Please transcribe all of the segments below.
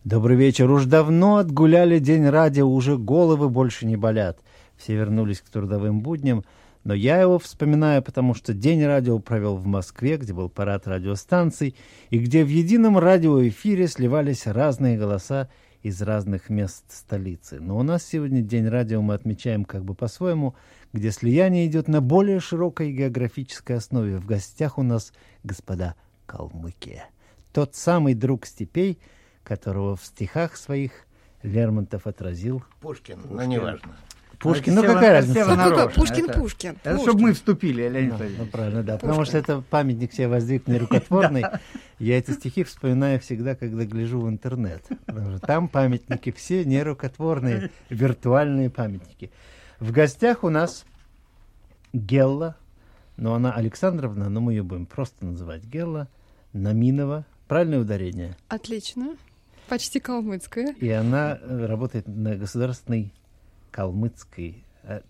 Добрый вечер. Уж давно отгуляли день радио, уже головы больше не болят. Все вернулись к трудовым будням, но я его вспоминаю, потому что день радио провел в Москве, где был парад радиостанций, и где в едином радиоэфире сливались разные голоса из разных мест столицы. Но у нас сегодня день радио мы отмечаем как бы по-своему, где слияние идет на более широкой географической основе. В гостях у нас, господа, Калмыкия. Тот самый друг степей, которого в стихах своих Лермонтов отразил. Пушкин, но неважно. Пушкин, ну какая разница? Пушкин. Это чтобы мы вступили, Леонид Ну, Владимирович. правильно, да. Потому что это памятник себе воздвиг нерукотворный. Я эти стихи вспоминаю всегда, когда гляжу в интернет. Потому что там памятники все нерукотворные, виртуальные памятники. В гостях у нас Гелла, но она Александровна, но мы ее будем просто называть Гелла Наминова. Правильное ударение? Отлично. Почти калмыцкая. И она работает на государственной калмыцкой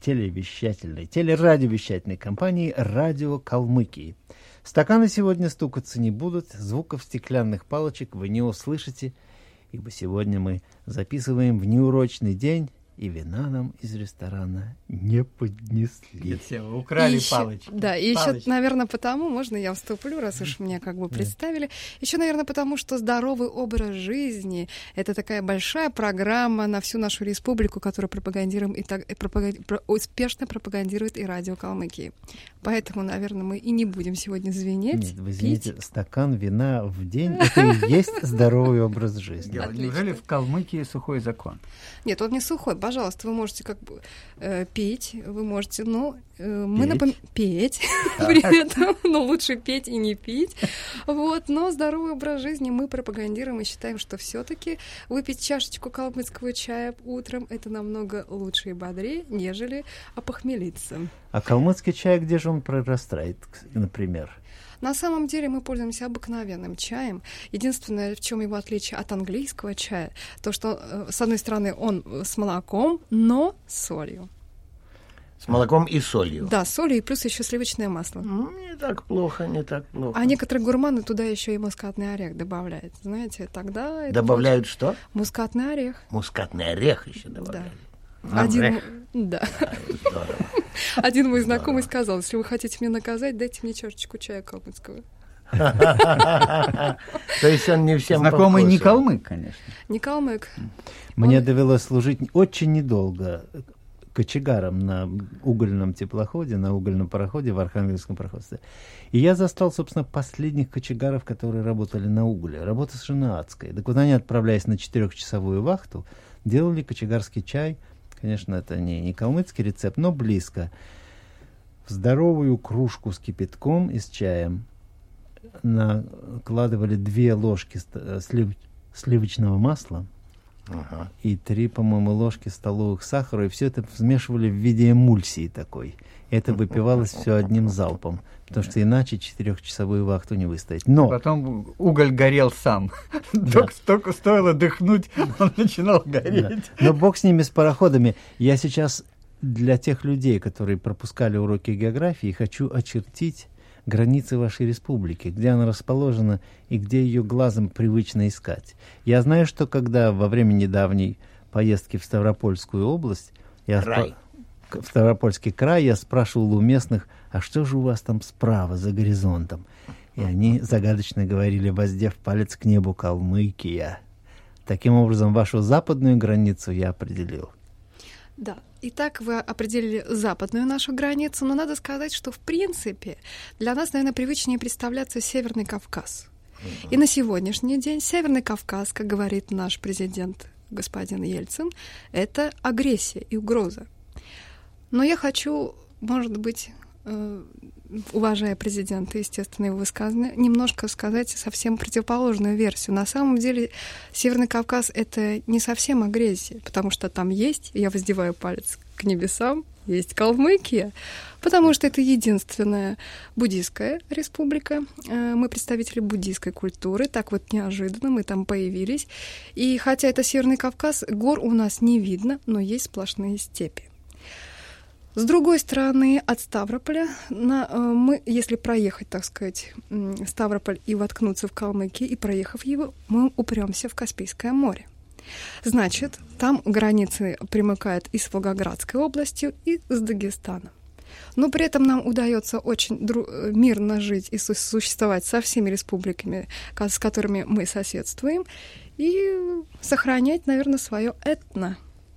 телерадиовещательной компании «Радио Калмыкии». Стаканы сегодня стукаться не будут, звуков стеклянных палочек вы не услышите, ибо сегодня мы записываем в неурочный день, и вина нам из ресторана не поднесли. Все, украли палочки. Да, и еще, наверное, потому, можно я вступлю, раз уж меня как бы представили, еще, наверное, потому, что здоровый образ жизни — это такая большая программа на всю нашу республику, которую пропагандируем успешно пропагандирует и радио Калмыкии. Поэтому, наверное, мы и не будем сегодня звенеть. Нет, вы извините, стакан вина в день — это и есть здоровый образ жизни. Неужели в Калмыкии сухой закон? Нет, он не сухой. Пожалуйста, вы можете как бы петь, вы можете, петь при этом, но лучше петь и не пить. Вот, но здоровый образ жизни мы пропагандируем и считаем, что все-таки выпить чашечку калмыцкого чая утром — это намного лучше и бодрее, нежели опохмелиться. А калмыцкий чай, где же он прорастает, например? На самом деле мы пользуемся обыкновенным чаем. Единственное, в чем его отличие от английского чая, то, что, с одной стороны, он с молоком, но с солью. С молоком и солью. Да, с солью и плюс еще сливочное масло. Не так плохо, не так плохо. А некоторые гурманы туда еще и мускатный орех добавляют. Знаете, тогда... это добавляют что? Мускатный орех. Мускатный орех еще добавляют. Да. Один мой знакомый сказал: если вы хотите меня наказать, дайте мне чашечку чая калмыцкого. То есть он не всем знакомый не калмык, конечно. Не калмык. Мне довелось служить очень недолго кочегаром на угольном теплоходе, на угольном пароходе в Архангельском пароходстве. И я застал, собственно, последних кочегаров, которые работали на угле. Работа совершенно адская. Так вот они, отправляясь на 4-часовую вахту, делали кочегарский чай. Конечно, это не калмыцкий рецепт, но близко. В здоровую кружку с кипятком и с чаем накладывали 2 ложки сливочного масла и 3, по-моему, ложки столовых сахара, и все это смешивали в виде эмульсии такой. Это выпивалось все одним залпом, потому что иначе 4-часовую вахту не выстоять. Но потом уголь горел сам. Только стоило дыхнуть, он начинал гореть. Да. Но бог с ними, с пароходами. Я сейчас для тех людей, которые пропускали уроки географии, хочу очертить границы вашей республики, где она расположена и где ее глазом привычно искать. Я знаю, что когда во время недавней поездки в Ставропольскую область, в Ставропольский край, я спрашивал у местных, а что же у вас там справа, за горизонтом? И они загадочно говорили, воздев палец к небу: Калмыкия. Таким образом, вашу западную границу я определил. Да. Итак, вы определили западную нашу границу, но надо сказать, что, в принципе, для нас, наверное, привычнее представляться Северный Кавказ. И на сегодняшний день Северный Кавказ, как говорит наш президент господин Ельцин, это агрессия и угроза. Но я хочу, может быть, уважая президента, естественно, его высказывания, немножко сказать совсем противоположную версию. На самом деле Северный Кавказ — это не совсем агрессия, потому что там есть, я воздеваю палец к небесам, есть Калмыкия, потому что это единственная буддийская республика. Мы представители буддийской культуры, так вот неожиданно мы там появились. И хотя это Северный Кавказ, гор у нас не видно, но есть сплошные степи. С другой стороны, от Ставрополя, мы, если проехать, так сказать, Ставрополь и воткнуться в Калмыкию, и проехав его, мы упремся в Каспийское море. Значит, там границы примыкают и с Волгоградской областью, и с Дагестаном. Но при этом нам удается очень мирно жить и существовать со всеми республиками, с которыми мы соседствуем, и сохранять, наверное, свое этно.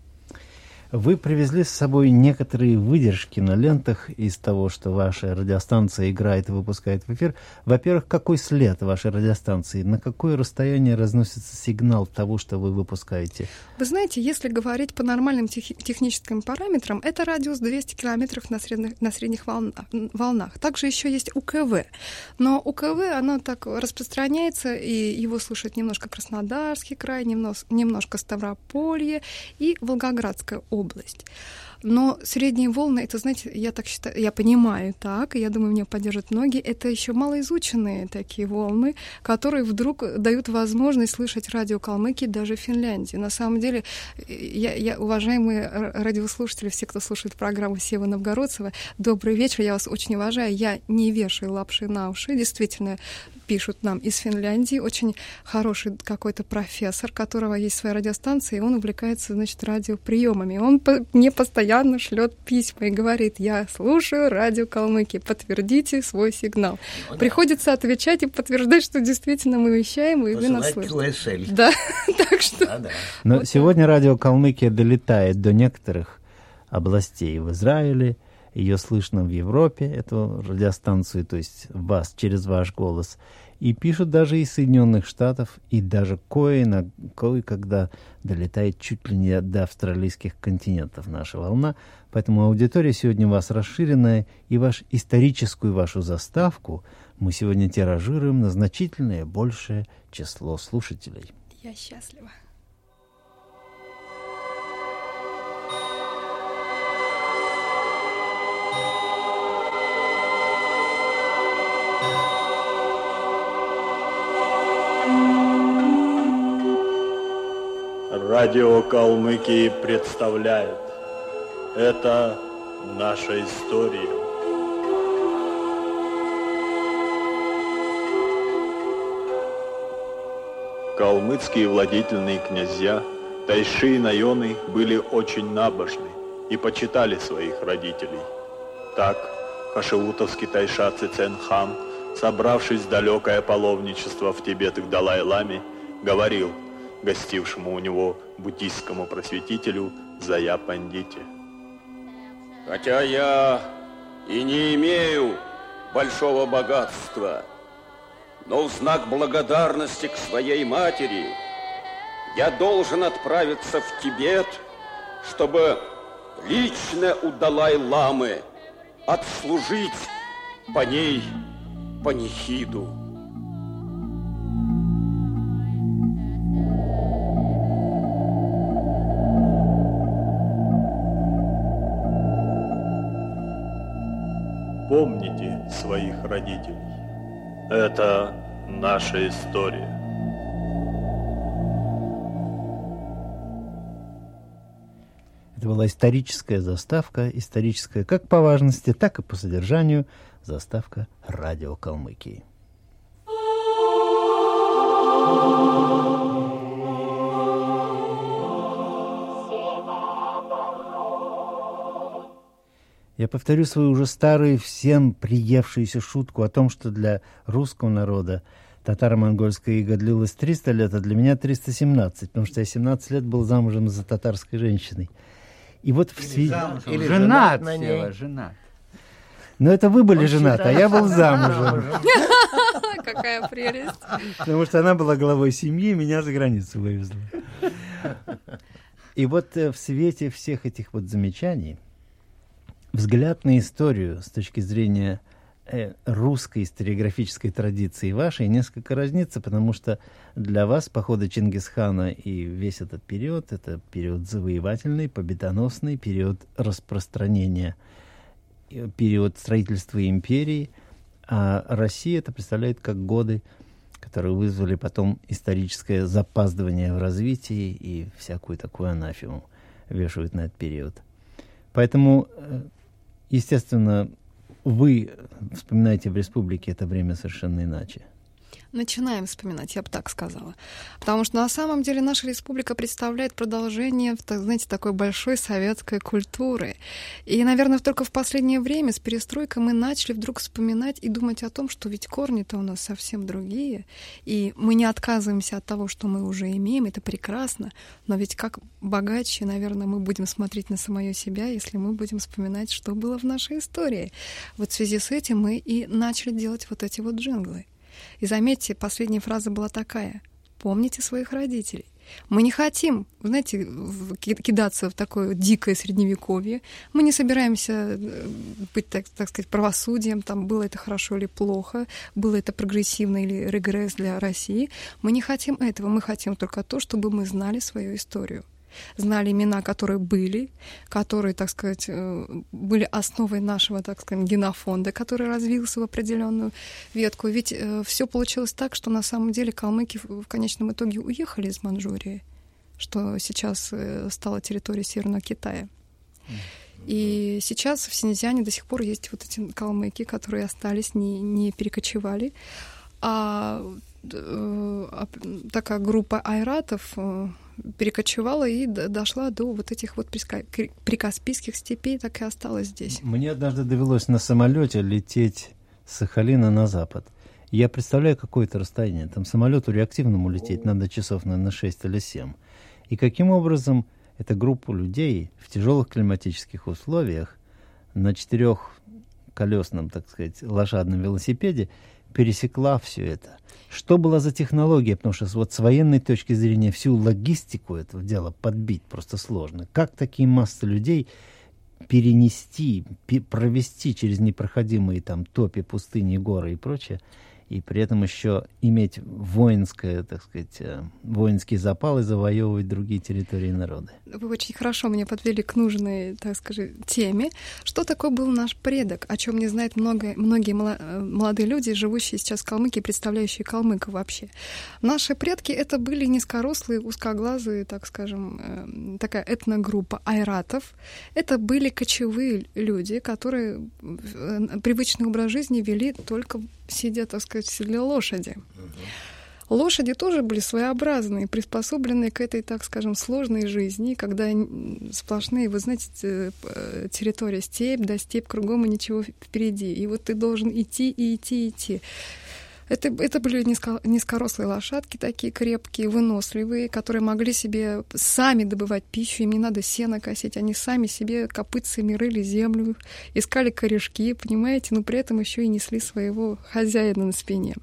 Вы привезли с собой некоторые выдержки на лентах из того, что ваша радиостанция играет и выпускает в эфир. Во-первых, какой след вашей радиостанции? На какое расстояние разносится сигнал того, что вы выпускаете? Вы знаете, если говорить по нормальным техническим параметрам, это радиус 200 километров на средних волнах. Также еще есть УКВ. Но УКВ, оно так распространяется, и его слушает немножко Краснодарский край, немножко Ставрополье и Волгоградская область. Но средние волны, это, знаете, я так считаю, я понимаю так, и я думаю, меня поддержат многие, это еще малоизученные такие волны, которые вдруг дают возможность слышать радио Калмыкии даже в Финляндии. На самом деле, я уважаемые радиослушатели, все, кто слушает программу Севы Новгородцева, добрый вечер, я вас очень уважаю, я не вешаю лапши на уши, действительно, пишут нам из Финляндии, очень хороший какой-то профессор, у которого есть своя радиостанция, и он увлекается, значит, радиоприемами. Он мне постоянно шлет письма и говорит: я слушаю радио Калмыкии, подтвердите свой сигнал. Приходится отвечать и подтверждать, что действительно мы вещаем, и вы нас слышите. Да, так что... Но сегодня радио Калмыкия долетает до некоторых областей в Израиле, ее слышно в Европе, эту радиостанцию, то есть вас, через ваш голос. И пишут даже из Соединенных Штатов, и даже кое-когда долетает чуть ли не до австралийских континентов наша волна. Поэтому аудитория сегодня у вас расширенная, и историческую вашу заставку мы сегодня тиражируем на значительное большее число слушателей. Я счастлива. Радио Калмыкии представляет. Это наша история. Калмыцкие владетельные князья Тайши и Найоны были очень набожны и почитали своих родителей. Так хашиутовский тайша Цицен-хан, собравшись в далекое паломничество в Тибет к Далай-ламе, говорил гостившему у него буддийскому просветителю Зая Пандите: хотя я и не имею большого богатства, но в знак благодарности к своей матери я должен отправиться в Тибет, чтобы лично у Далай-ламы отслужить по ней панихиду. Помните своих родителей. Это наша история. Это была историческая заставка, историческая как по важности, так и по содержанию заставка радио Калмыкии. Я повторю свою уже старую, всем приевшуюся шутку о том, что для русского народа татаро-монгольская ига длилась 300 лет, а для меня 317, потому что я 17 лет был замужем за татарской женщиной. И вот в связи... Или женат на ней. Женат. Но это вы были женаты, а я был замужем. Какая прелесть. Потому что она была главой семьи, меня за границу вывезла. И вот в свете всех этих вот замечаний взгляд на историю с точки зрения русской историографической традиции вашей несколько разнится, потому что для вас походы Чингисхана и весь этот период — это период завоевательный, победоносный, период распространения, период строительства империи, а Россия это представляет как годы, которые вызвали потом историческое запаздывание в развитии и всякую такую анафему вешают на этот период. Поэтому естественно, вы вспоминаете в республике это время совершенно иначе. Начинаем вспоминать, я бы так сказала. Потому что на самом деле наша республика представляет продолжение, знаете, такой большой советской культуры. И, наверное, только в последнее время с перестройкой мы начали вдруг вспоминать и думать о том, что ведь корни-то у нас совсем другие. И мы не отказываемся от того, что мы уже имеем, это прекрасно. Но ведь как богаче, наверное, мы будем смотреть на самое себя, если мы будем вспоминать, что было в нашей истории. Вот в связи с этим мы и начали делать вот эти вот джинглы. И заметьте, последняя фраза была такая: помните своих родителей. Мы не хотим, знаете, кидаться в такое дикое средневековье. Мы не собираемся быть, так сказать, правосудием, там, было это хорошо или плохо, было это прогрессивно или регресс для России. Мы не хотим этого, мы хотим только то, чтобы мы знали свою историю. Знали имена, которые были, которые, так сказать, были основой нашего, так сказать, генофонда, который развился в определенную ветку. Ведь все получилось так, что на самом деле калмыки в конечном итоге уехали из Манчжурии, что сейчас стала территорией Северного Китая. И сейчас в Синьцзяне до сих пор есть вот эти калмыки, которые остались, не перекочевали. А такая группа айратов перекочевала и дошла до вот этих вот прикаспийских степей, так и осталась здесь. Мне однажды довелось на самолете лететь с Сахалина на запад. Я представляю какое-то расстояние. Там самолету реактивному лететь надо часов, наверное, 6 или 7. И каким образом эта группа людей в тяжелых климатических условиях на 4-колесном, так сказать, лошадном велосипеде пересекла все это. Что была за технология? Потому что вот с военной точки зрения всю логистику этого дела подбить просто сложно. Как такие массы людей перенести, провести через непроходимые там топи, пустыни, горы и прочее, и при этом еще иметь воинское, так сказать, воинский запал и завоевывать другие территории и народы. Вы очень хорошо меня подвели к нужной, так сказать, теме. Что такое был наш предок, о чем не знают многие молодые люди, живущие сейчас в Калмыкии, представляющие калмыков вообще. Наши предки — это были низкорослые, узкоглазые, так скажем, такая этногруппа айратов. Это были кочевые люди, которые привычный образ жизни вели только сидя, так сказать, в седле лошади. Лошади тоже были своеобразные, приспособленные к этой, так скажем, сложной жизни, когда сплошные, вы знаете, территория степь, да, степь кругом и ничего впереди. И вот ты должен идти и идти, и идти. Это были низкорослые лошадки, такие крепкие, выносливые, которые могли себе сами добывать пищу, им не надо сено косить, они сами себе копытцами рыли землю, искали корешки, понимаете, но при этом еще и несли своего хозяина на спине.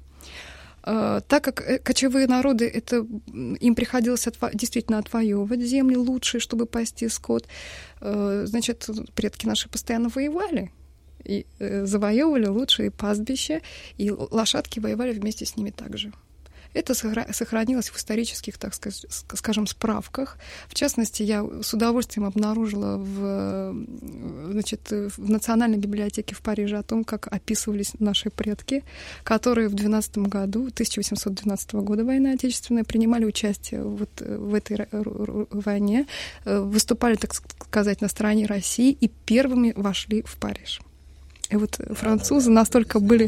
Так как кочевые народы, им приходилось действительно отвоевывать земли лучшие, чтобы пасти скот, значит, предки наши постоянно воевали. И завоевывали лучшие пастбища, и лошадки воевали вместе с ними также. Это сохранилось в исторических, так скажем, справках. В частности, я с удовольствием обнаружила в Национальной библиотеке в Париже о том, как описывались наши предки, которые в 1812 года войны Отечественной принимали участие вот в этой войне, выступали, так сказать, на стороне России и первыми вошли в Париж. И вот французы настолько были...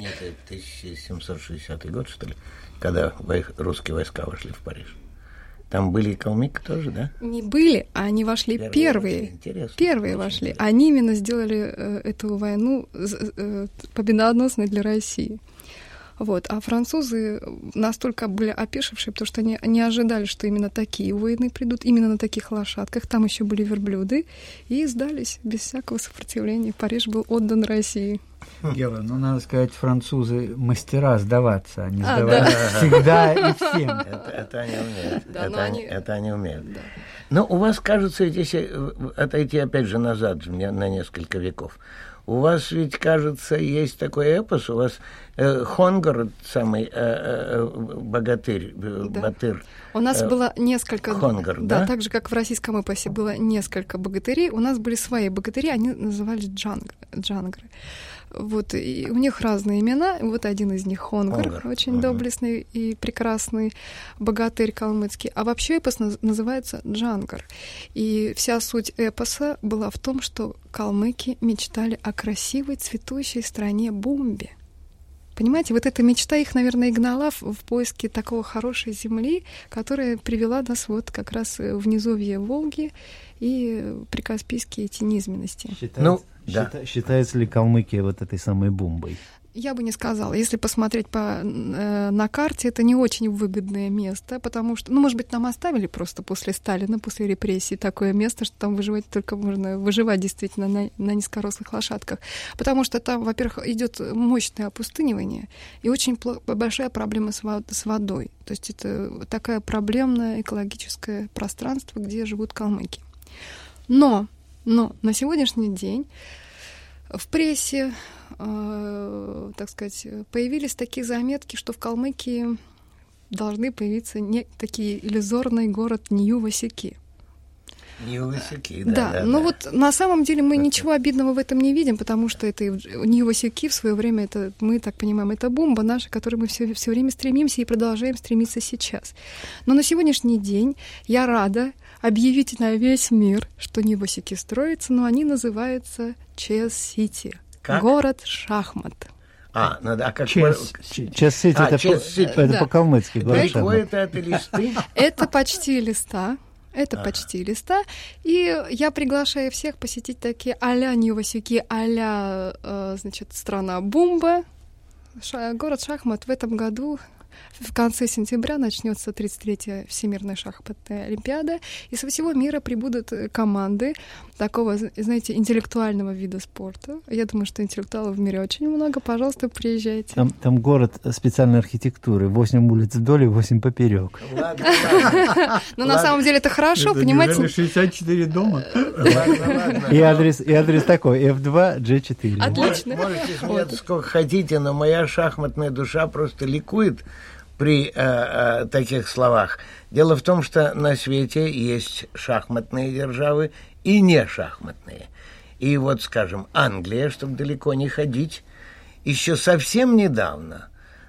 1760 год, что ли, когда русские войска вошли в Париж. Там были калмыки тоже, да? Не были, а они вошли первые. Первые вошли. Они именно сделали эту войну победоносной для России. Вот. А французы настолько были опешившие, потому что они не ожидали, что именно такие воины придут, именно на таких лошадках. Там еще были верблюды, и сдались без всякого сопротивления. Париж был отдан России. Гела, надо сказать, французы мастера сдаваться, они сдавались всегда и всем. Это они умеют. Это они умеют. Да. Но у вас, кажется, если отойти опять же назад на несколько веков, у вас ведь, кажется, есть такой эпос, у вас Хонгор, самый богатырь, да. Батыр. У нас было несколько... Хонгор, да? Да, так же, как в российском эпосе было несколько богатырей, у нас были свои богатыри, они назывались джангры. Вот, и у них разные имена. Вот один из них Хонгар, очень доблестный и прекрасный богатырь калмыцкий. А вообще эпос называется Джангар. И вся суть эпоса была в том, что калмыки мечтали о красивой цветущей стране Бумбе. Понимаете, вот эта мечта их, наверное, и гнала в поиске такого хорошей земли, которая привела нас вот как раз в низовье Волги и прикаспийские эти низменности. Считается ли Калмыкия вот этой самой Бумбой? Я бы не сказала. Если посмотреть на карте, это не очень выгодное место, потому что, может быть, нам оставили просто после Сталина, после репрессий такое место, что там выживать только можно выживать действительно на низкорослых лошадках. Потому что там, во-первых, идет мощное опустынивание и очень большая проблема с водой. То есть это такое проблемное экологическое пространство, где живут калмыки. Но на сегодняшний день в прессе, так сказать, появились такие заметки, что в Калмыкии должны появиться такие иллюзорный город Нью-Васюки. Нью-Васюки, да. Но вот на самом деле мы ничего обидного в этом не видим, потому что это Нью-Васюки в свое время, это, мы так понимаем, это Бумба наша, к которой мы все время стремимся и продолжаем стремиться сейчас. Но на сегодняшний день я рада объявить на весь мир, что Нью-Васюки строятся, но они называются Чес-Сити. Город шахмат. Как Чес-Сити, это по-калмыцки. Какое это листы? Это почти листа. Это почти листа. И я приглашаю всех посетить такие а-ля Нью-Васюки, а-ля, страна Бумба. Город шахмат в этом году. В конце сентября начнется 33-я Всемирная шахматная олимпиада, и со всего мира прибудут команды такого, знаете, интеллектуального вида спорта. Я думаю, что интеллектуалов в мире очень много. Пожалуйста, приезжайте. Там город специальной архитектуры. 8 улиц вдоль и 8 поперек. Но на самом деле это хорошо, понимаете? 64 дома. И адрес такой: F2, G4. Отлично. Можете смеяться сколько хотите, но моя шахматная душа просто ликует при таких словах. Дело в том, что на свете есть шахматные державы и не шахматные. И вот, скажем, Англия, чтобы далеко не ходить, еще совсем недавно,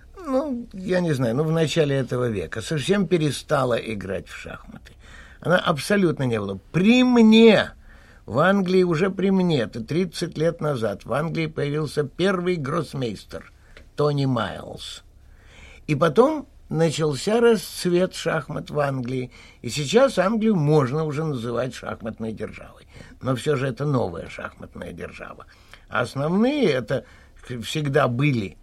я не знаю, в начале этого века, совсем перестала играть в шахматы. Она абсолютно не была. При мне, в Англии, уже при мне, это 30 лет назад, в Англии появился первый гроссмейстер Тони Майлз. И потом начался расцвет шахмат в Англии. И сейчас Англию можно уже называть шахматной державой. Но все же это новая шахматная держава. А основные это всегда были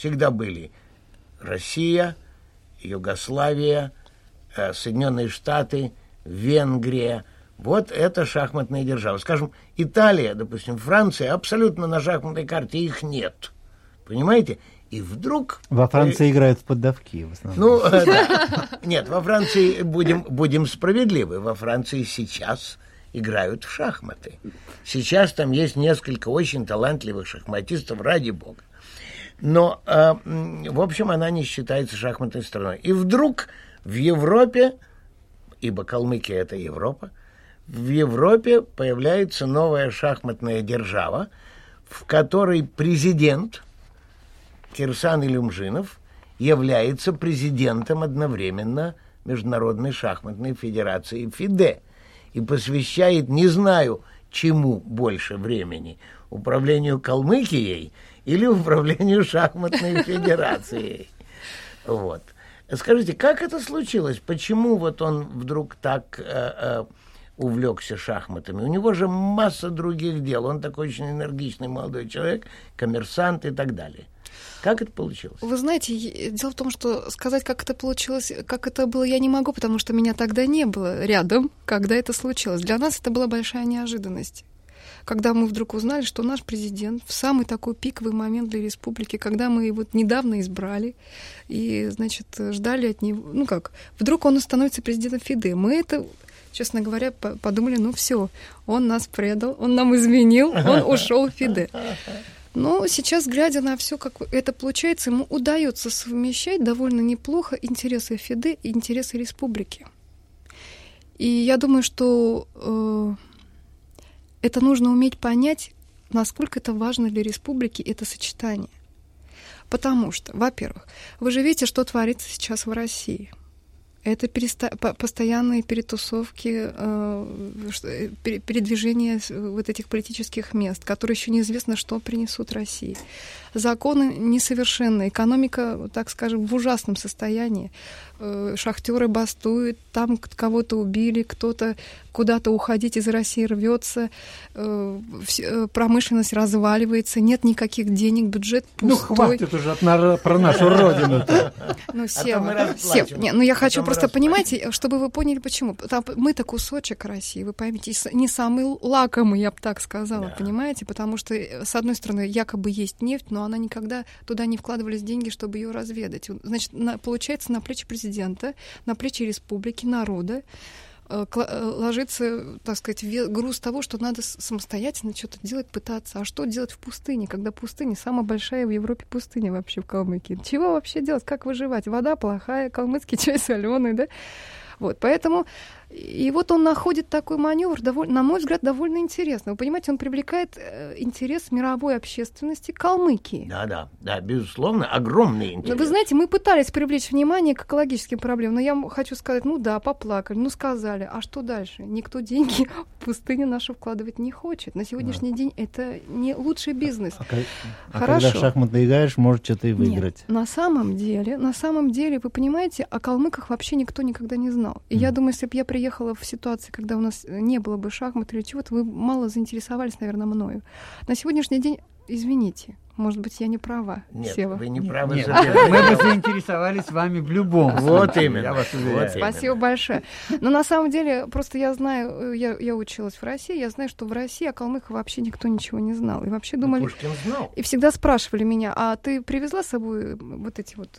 Россия, Югославия, Соединенные Штаты, Венгрия. Вот это шахматная держава. Скажем, Италия, допустим, Франция, абсолютно на шахматной карте их нет. Понимаете? И вдруг... Во Франции играют в поддавки в основном. Нет, во Франции, будем справедливы, во Франции сейчас играют в шахматы. Сейчас там есть несколько очень талантливых шахматистов, ради бога. Но, в общем, она не считается шахматной страной. И вдруг в Европе, ибо Калмыкия – это Европа, в Европе появляется новая шахматная держава, в которой президент Кирсан Илюмжинов является президентом одновременно Международной шахматной федерации ФИДЕ и посвящает, не знаю, чему больше времени, управлению Калмыкией или управлению шахматной федерацией. Вот. Скажите, как это случилось? Почему вот он вдруг так увлекся шахматами? У него же масса других дел. Он такой очень энергичный молодой человек, коммерсант и так далее. Как это получилось? Вы знаете, дело в том, что сказать, как это получилось, как это было, я не могу, потому что меня тогда не было рядом, когда это случилось. Для нас это была большая неожиданность. Когда мы вдруг узнали, что наш президент в самый такой пиковый момент для республики, когда мы его недавно избрали, и, значит, ждали от него, вдруг он становится президентом ФИДЕ. Мы это, честно говоря, подумали, все, он нас предал, он нам изменил, он ушел в ФИДЕ. Но сейчас, глядя на все, как это получается, ему удается совмещать довольно неплохо интересы ФИДЕ и интересы республики. И я думаю, что это нужно уметь понять насколько это важно для республики, это сочетание. Потому что, во-первых, вы же видите, что творится сейчас в России. Это постоянные перетусовки, передвижение вот этих политических мест, которые еще неизвестно, что принесут России. Законы несовершенны, экономика, так скажем, в ужасном состоянии. Шахтеры бастуют, там кого-то убили, кто-то куда-то уходить из России рвется, промышленность разваливается, нет никаких денег, бюджет пустой. Ну, хватит уже про нашу родину-то. Ну, я хочу просто, понимаете, чтобы вы поняли, почему. Мы-то кусочек России, вы поймите, не самый лакомый, я бы так сказала, понимаете? Потому что, с одной стороны, якобы есть нефть, но она никогда туда не вкладывались деньги, чтобы ее разведать. Значит, получается, на плечи президента, на плечи республики, народа ложится, так сказать, груз того, что надо самостоятельно что-то делать, пытаться. А что делать в пустыне, когда пустыня самая большая в Европе пустыня вообще в Калмыкии? Чего вообще делать? Как выживать? Вода плохая, калмыцкий чай соленый, да? Вот, поэтому... И вот он находит такой маневр, на мой взгляд, довольно интересный. Вы понимаете, он привлекает интерес мировой общественности Калмыкии. Да, безусловно, огромный интерес. Но вы знаете, мы пытались привлечь внимание к экологическим проблемам, но я хочу сказать, поплакали, сказали, а что дальше? Никто деньги в пустыню нашу вкладывать не хочет. На сегодняшний день это не лучший бизнес. Когда в шахматы играешь, может что-то и выиграть. Нет, на самом деле, вы понимаете, о калмыках вообще никто никогда не знал. И я думаю, если бы я приехала в ситуации, когда у нас не было бы шахмат или чего-то, вы мало заинтересовались, наверное, мною. На сегодняшний день, извините, может быть, я не права, Нет, Сева. вы не правы. Нет, мы бы заинтересовались вами в любом случае. Вот именно. Я вас уверяю. Спасибо большое. Но на самом деле, просто я знаю, я училась в России, я знаю, что в России о калмыках вообще никто ничего не знал. И вообще думали... Пушкин знал. И всегда спрашивали меня, а ты привезла с собой вот эти вот...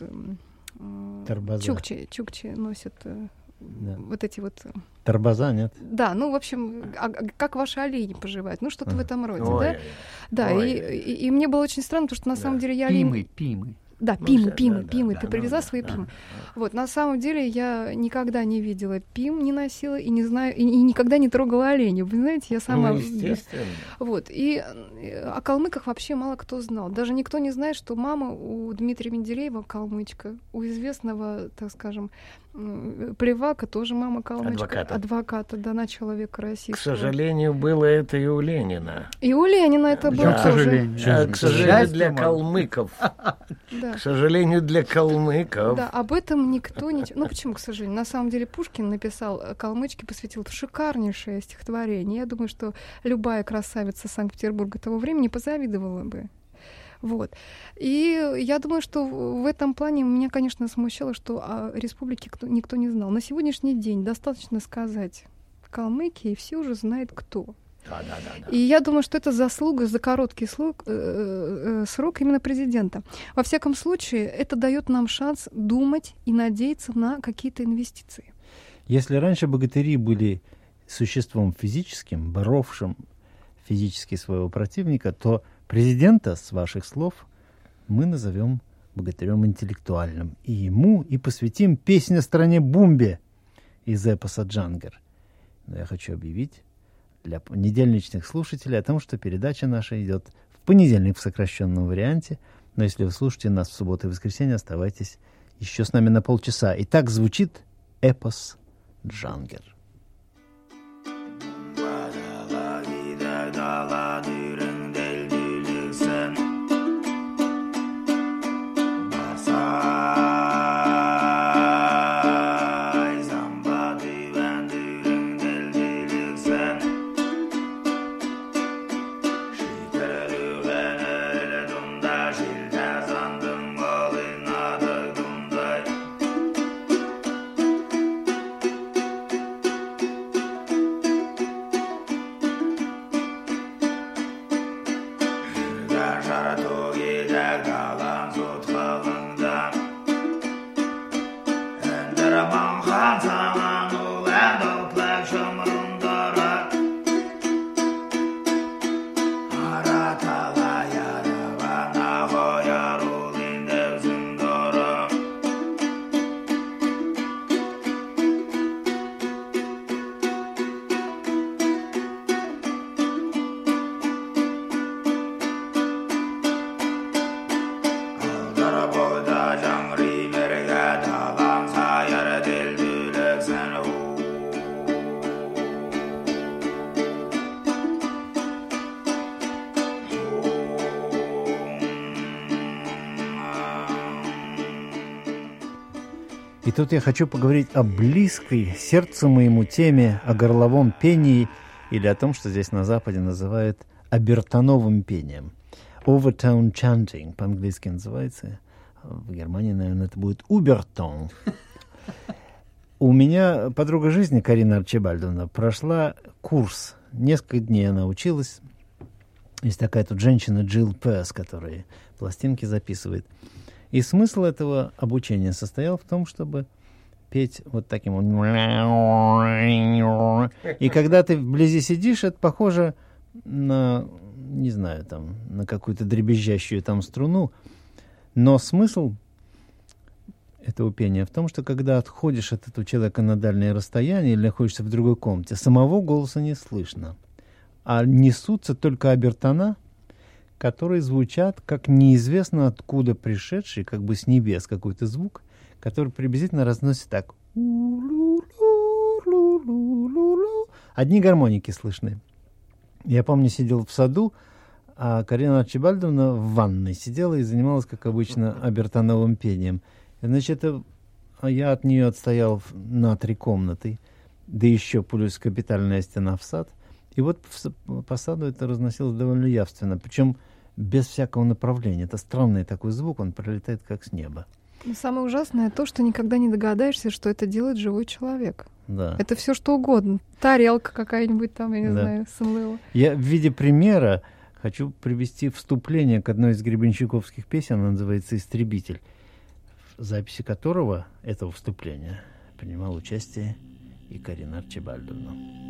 Чукчи носят... Да. Вот эти вот... Тарбаза, нет? Да, в общем, как ваши олени поживают? Что-то в этом роде, да? Да, и мне было очень странно, потому что на самом деле я... Пимы. Да, пимы. Ты привезла свои пимы. Вот, на самом деле я никогда не видела пим, не носила, и не знаю, и никогда не трогала оленя. Вы знаете, я сама... естественно. Вот, и о калмыках вообще мало кто знал. Даже никто не знает, что мама у Дмитрия Менделеева калмычка, у известного, так скажем, Плевака тоже мама калмычка. Адвоката, да, человека российского. К сожалению, было это и у Ленина. И у Ленина это было к тоже. сожалению. К сожалению, для калмыков. К сожалению, для калмыков. Да, об этом никто не... почему, к сожалению? На самом деле Пушкин написал калмычке, посвятил шикарнейшее стихотворение. Я думаю, что любая красавица Санкт-Петербурга того времени позавидовала бы. Вот. И я думаю, что в этом плане меня, конечно, смущало, что о республике никто не знал. На сегодняшний день достаточно сказать Калмыкия, и все уже знают, кто. Да. И я думаю, что это заслуга за короткий срок именно президента. Во всяком случае, это дает нам шанс думать и надеяться на какие-то инвестиции. Если раньше богатыри были существом физическим, боровшим физически своего противника, то президента, с ваших слов, мы назовем богатырем интеллектуальным. И ему и посвятим песню о стране Бумбе из эпоса «Джангар». Но я хочу объявить для недельничных слушателей о том, что передача наша идет в понедельник в сокращенном варианте. Но если вы слушаете нас в субботу и воскресенье, оставайтесь еще с нами на полчаса. И так звучит эпос «Джангар». И тут я хочу поговорить о близкой сердцу моему теме, о горловом пении, или о том, что здесь на Западе называют обертоновым пением. Overtone chanting по-английски называется. В Германии, наверное, это будет убертон. У меня подруга жизни, Карина Арчибальдовна, прошла курс. Несколько дней она училась. Есть такая тут женщина Джилл Пэс, которая пластинки записывает. И смысл этого обучения состоял в том, чтобы петь вот таким вот. И когда ты вблизи сидишь, это похоже на, не знаю, там, на какую-то дребезжащую там струну. Но смысл этого пения в том, что когда отходишь от этого человека на дальнее расстояние или находишься в другой комнате, самого голоса не слышно. А несутся только обертона, которые звучат как неизвестно откуда пришедший, как бы с небес какой-то звук, который приблизительно разносит так. Одни гармоники слышны. Я помню, сидел в саду, а Карина Арчибальдовна в ванной сидела и занималась, как обычно, обертоновым пением. И, значит, я от нее отстоял на 3 комнаты, да еще плюс капитальная стена в сад. И вот по саду это разносилось довольно явственно, причем без всякого направления. Это странный такой звук, он пролетает как с неба. Но самое ужасное то, что никогда не догадаешься, что это делает живой человек. Да. Это все что угодно. Тарелка какая-нибудь там, я не знаю, СМЛ. Я в виде примера хочу привести вступление к одной из гребенщиковских песен, она называется «Истребитель», в записи которого, этого вступления, принимал участие и Карина Арчибальдовна.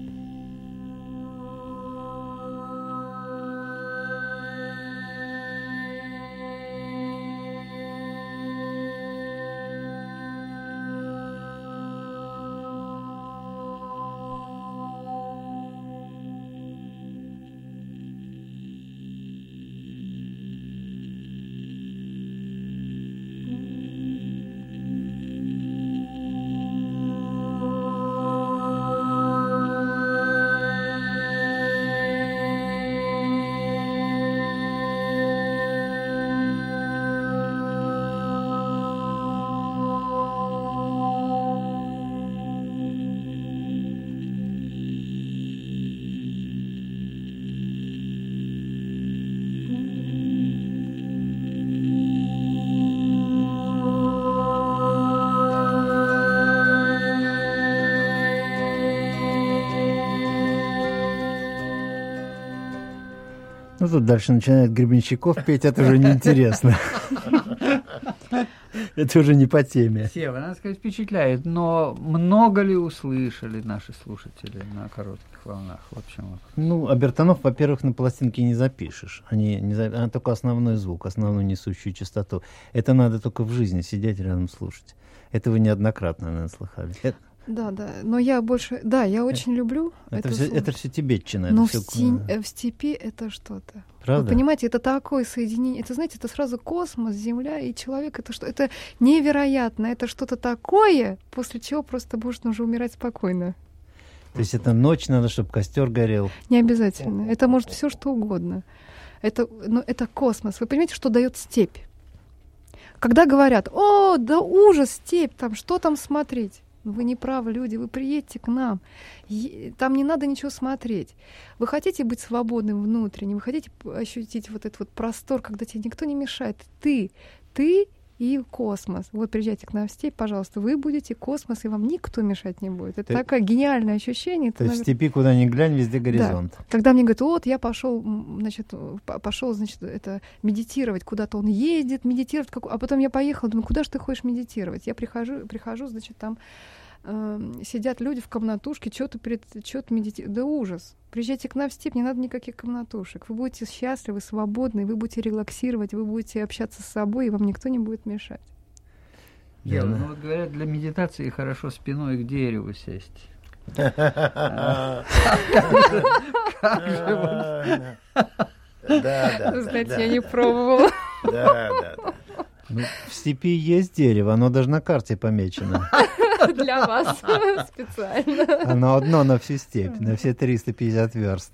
Ну, тут дальше начинает Гребенщиков петь, это уже неинтересно. Это уже не по теме. Сева, надо сказать, впечатляет, но много ли услышали наши слушатели на коротких волнах? В общем, ну, обертонов, во-первых, на пластинке не запишешь. Они только основной звук, основную несущую частоту. Это надо только в жизни сидеть рядом слушать. Это вы неоднократно, наверное, слыхали. Да, но я больше... Да, я очень люблю это все тибетчина. Но в степи это что-то. Правда? Вы понимаете, это такое соединение. Это, знаете, это сразу космос, Земля и человек. Это что? Это невероятно. Это что-то такое, после чего просто можно уже умирать спокойно. То есть это ночь, надо, чтобы костер горел? Не обязательно. Это может все что угодно. Это космос. Вы понимаете, что дает степь? Когда говорят: о, да ужас, степь, там, что там смотреть? Вы не правы, люди, вы приедете к нам. Там не надо ничего смотреть. Вы хотите быть свободным внутренне, вы хотите ощутить вот этот вот простор, когда тебе никто не мешает. Ты и космос. Вот приезжайте к нам в степь, пожалуйста, вы будете космос, и вам никто мешать не будет. Это такое гениальное ощущение. То есть в степи, куда ни глянь, везде горизонт. Да. Когда мне говорят: вот я пошел, это медитировать, куда-то он ездит, медитировать, а потом я поехала, думаю, куда же ты хочешь медитировать? Я прихожу, значит, там сидят люди в комнатушке, что-то медитируют. Да ужас. Приезжайте к нам в степь, не надо никаких комнатушек. Вы будете счастливы, свободны, вы будете релаксировать, вы будете общаться с собой, и вам никто не будет мешать. Ну вот говорят, для медитации хорошо спиной к дереву сесть. Да. Вы знаете, я не пробовала. Да. В степи есть дерево, оно даже на карте помечено. Для вас специально. Оно одно на всю степь, на все 350 верст.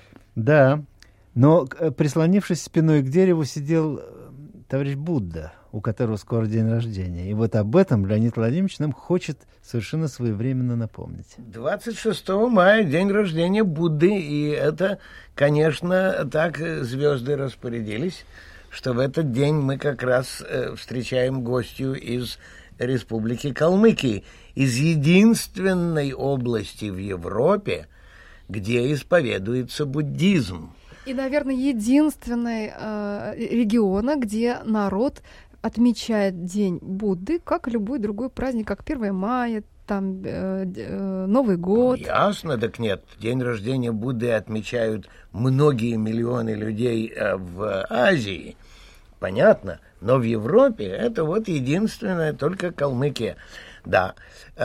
Да, но прислонившись спиной к дереву, сидел товарищ Будда. у которого скоро день рождения. И вот об этом Леонид Владимирович нам хочет совершенно своевременно напомнить. 26 мая день рождения Будды, и это, конечно, так звезды распорядились, что в этот день мы как раз встречаем гостью из Республики Калмыкии, из единственной области в Европе, где исповедуется буддизм. И, наверное, единственный региона, где народ отмечает День Будды, как любой другой праздник, как 1 мая, там Новый год. Ясно, так нет. День рождения Будды отмечают многие миллионы людей в Азии. Понятно. Но в Европе это вот единственное, только Калмыкия. Да.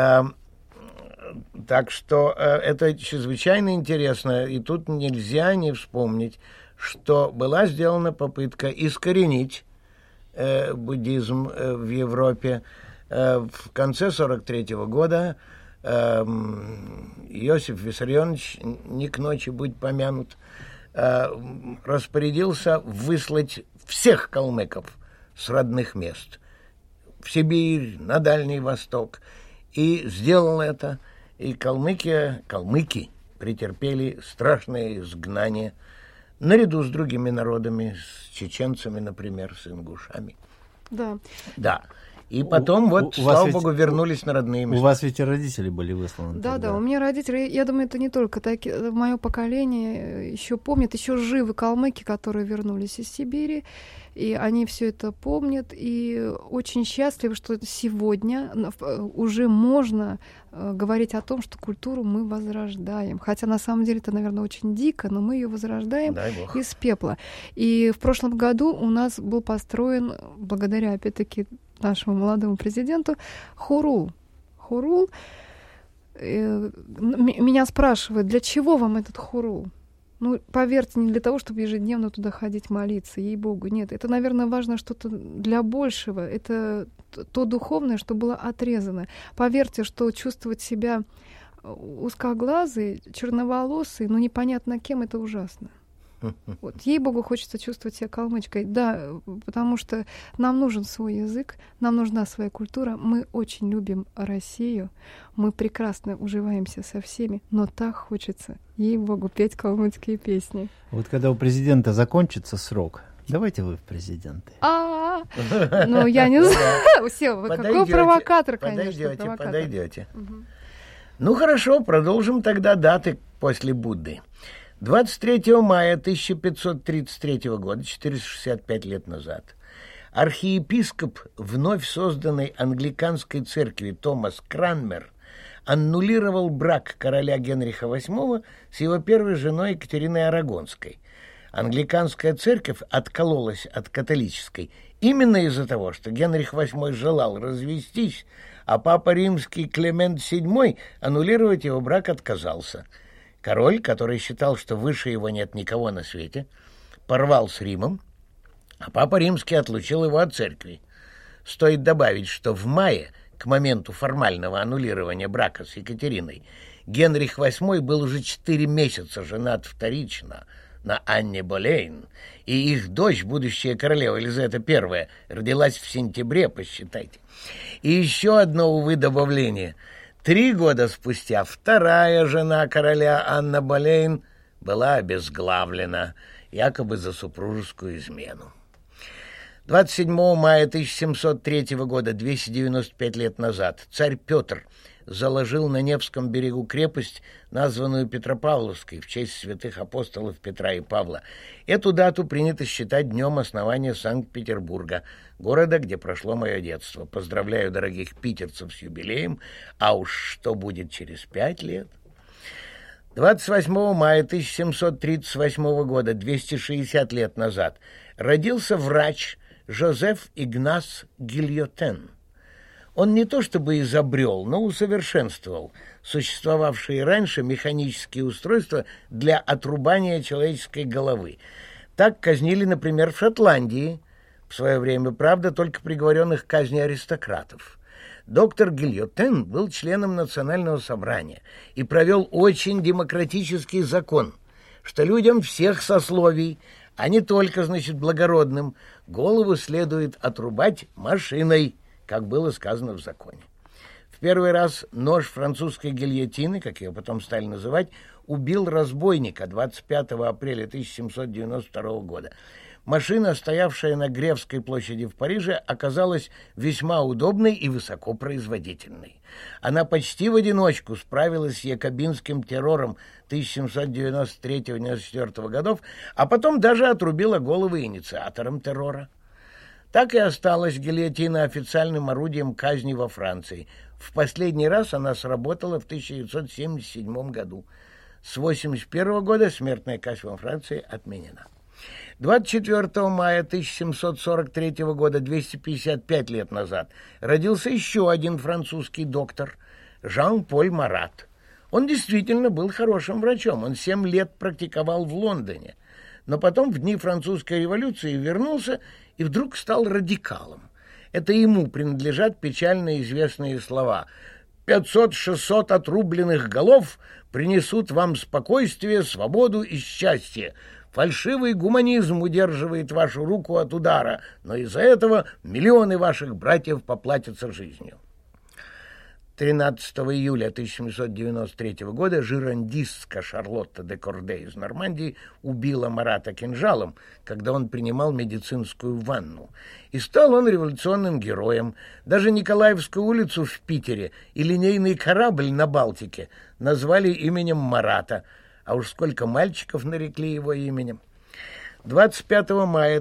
Так что это чрезвычайно интересно. И тут нельзя не вспомнить, что была сделана попытка искоренить буддизм в Европе. В конце 1943 года Иосиф Виссарионович, не к ночи будь помянут, распорядился выслать всех калмыков с родных мест в Сибирь, на Дальний Восток. И сделал это. И калмыки претерпели страшное изгнание наряду с другими народами, с чеченцами, например, с ингушами. Да. Да. И потом, слава богу, вернулись на родные места. У вас ведь и родители были высланы. Да, у меня родители, я думаю, это не только такие, мое поколение еще помнит, еще живы калмыки, которые вернулись из Сибири, и они все это помнят, и очень счастливы, что сегодня уже можно говорить о том, что культуру мы возрождаем. Хотя на самом деле это, наверное, очень дико, но мы ее возрождаем из пепла. И в прошлом году у нас был построен, благодаря, опять-таки, нашему молодому президенту, хорул. Хорул. Меня спрашивают, для чего вам этот хорул? Ну, поверьте, не для того, чтобы ежедневно туда ходить молиться, ей-богу, нет. Это, наверное, важно что-то для большего. Это то духовное, что было отрезано. Поверьте, что чувствовать себя узкоглазый, черноволосый, ну, непонятно кем, это ужасно. Вот, ей-богу, хочется чувствовать себя калмычкой. Да, потому что нам нужен свой язык, нам нужна своя культура. Мы очень любим Россию, мы прекрасно уживаемся со всеми, но так хочется, ей-богу, петь калмыцкие песни. Вот когда у президента закончится срок, давайте вы в президенты. Ну, я не знаю. Все, вы какой провокатор, конечно. Подойдете. Ну, хорошо, продолжим тогда даты после Будды. 23 мая 1533 года, 465 лет назад, архиепископ вновь созданной англиканской церкви Томас Кранмер аннулировал брак короля Генриха VIII с его первой женой Екатериной Арагонской. Англиканская церковь откололась от католической именно из-за того, что Генрих VIII желал развестись, а папа римский Климент VII аннулировать его брак отказался. Король, который считал, что выше его нет никого на свете, порвал с Римом, а папа римский отлучил его от церкви. Стоит добавить, что в мае, к моменту формального аннулирования брака с Екатериной, Генрих VIII был уже 4 месяца женат вторично на Анне Болейн, и их дочь, будущая королева Елизавета I, родилась в сентябре, посчитайте. И еще одно, увы, добавление – 3 года спустя вторая жена короля Анна Болейн была обезглавлена, якобы за супружескую измену. 27 мая 1703 года, 295 лет назад, царь Петр заложил на Невском берегу крепость, названную Петропавловской, в честь святых апостолов Петра и Павла. Эту дату принято считать днем основания Санкт-Петербурга, города, где прошло мое детство. Поздравляю дорогих питерцев с юбилеем, а уж что будет через 5 лет. 28 мая 1738 года, 260 лет назад, родился врач Жозеф Игнас Гильотен. Он не то чтобы изобрел, но усовершенствовал существовавшие раньше механические устройства для отрубания человеческой головы. Так казнили, например, в Шотландии в свое время, правда, только приговоренных к казни аристократов. Доктор Гильотен был членом Национального собрания и провел очень демократический закон, что людям всех сословий, А не только, значит, благородным. Голову следует отрубать машиной, как было сказано в законе. В первый раз нож французской гильотины, как ее потом стали называть, убил разбойника 25 апреля 1792 года. Машина, стоявшая на Гревской площади в Париже, оказалась весьма удобной и высокопроизводительной. Она почти в одиночку справилась с якобинским террором 1793-94 годов, а потом даже отрубила головы инициаторам террора. Так и осталась гильотина официальным орудием казни во Франции. В последний раз она сработала в 1977 году. С 1981 года смертная казнь во Франции отменена. 24 мая 1743 года, 255 лет назад, родился еще один французский доктор, Жан-Поль Марат. Он действительно был хорошим врачом, он 7 лет практиковал в Лондоне, но потом в дни французской революции вернулся и вдруг стал радикалом. Это ему принадлежат печально известные слова: 500-600 отрубленных голов принесут вам спокойствие, свободу и счастье. Фальшивый гуманизм удерживает вашу руку от удара, но из-за этого миллионы ваших братьев поплатятся жизнью. 13 июля 1793 года жирандистка Шарлотта де Корде из Нормандии убила Марата кинжалом, когда он принимал медицинскую ванну. И стал он революционным героем. Даже Николаевскую улицу в Питере и линейный корабль на Балтике назвали именем Марата, а уж сколько мальчиков нарекли его именем. 25 мая